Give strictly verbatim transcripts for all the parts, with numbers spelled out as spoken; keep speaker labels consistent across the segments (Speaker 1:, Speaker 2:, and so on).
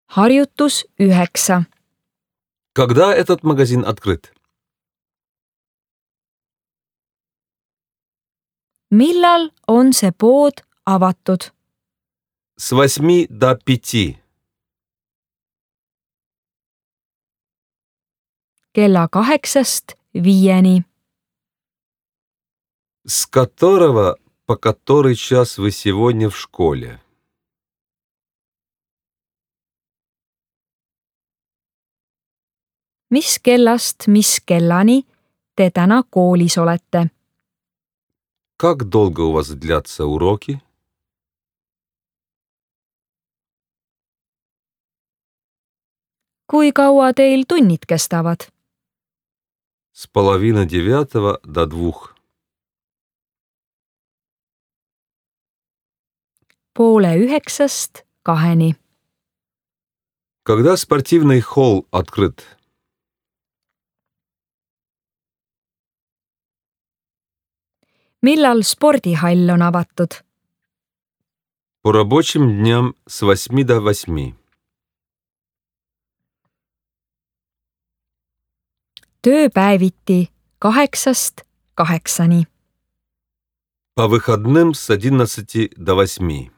Speaker 1: Harjutus üheksa.
Speaker 2: Когда этот магазин открыт?
Speaker 1: Millal on see pood avatud?
Speaker 2: С восьми до пяти.
Speaker 1: Kella kaheksast viieni.
Speaker 2: С которого по который час вы сегодня в школе?
Speaker 1: Mis kellast mis kellani te täna koolis olete?
Speaker 2: Как долго у вас длятся уроки?
Speaker 1: Kui kaua teil tunnid kestavad?
Speaker 2: С половины девятого до двух.
Speaker 1: Poole üheksast kaheni.
Speaker 2: Когда спортивный холл открыт?
Speaker 1: Millal spordihall on avatud?
Speaker 2: По рабочим дням с восьми до восьми.
Speaker 1: Tööpäeviti kaheksast kaheksani.
Speaker 2: По выходным с одиннадцати до восьми.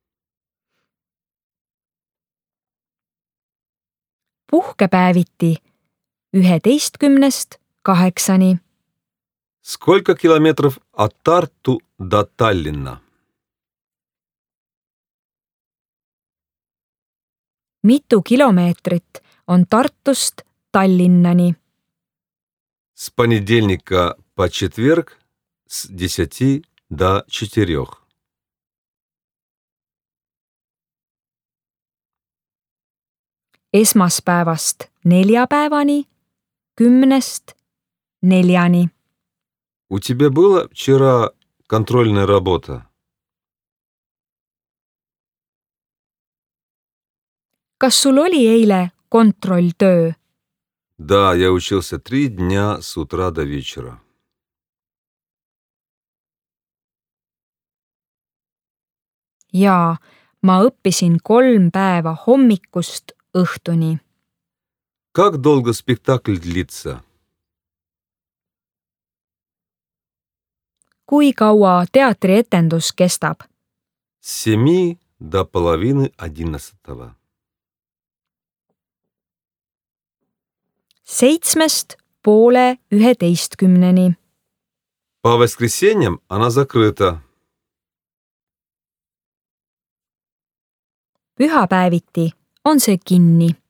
Speaker 1: Puhkepäeviti üheteistkümnest kaheksani.
Speaker 2: Сколько километров от Тарту до Таллинна?
Speaker 1: Mitu kilomeetrit on Tartust Tallinnani?
Speaker 2: С понедельника по четверг с десяти до четырех.
Speaker 1: Esmaspäevast neljapäevani, kümnest neljani.
Speaker 2: У тебя была вчера контрольная работа?
Speaker 1: Kas sul oli eile kontrolltöö?
Speaker 2: Да, я учился три дня с утра до вечера.
Speaker 1: Jaa, ma õppisin kolm päeva hommikust õhtuni.
Speaker 2: Как долго спектакль длится?
Speaker 1: Kui kaua teatrietendus kestab?
Speaker 2: С семи до половины одиннадцатого.
Speaker 1: Seitsmest poole üheteistkümneni.
Speaker 2: По воскресеньям она закрыта.
Speaker 1: Pühapäeviti on see kinni.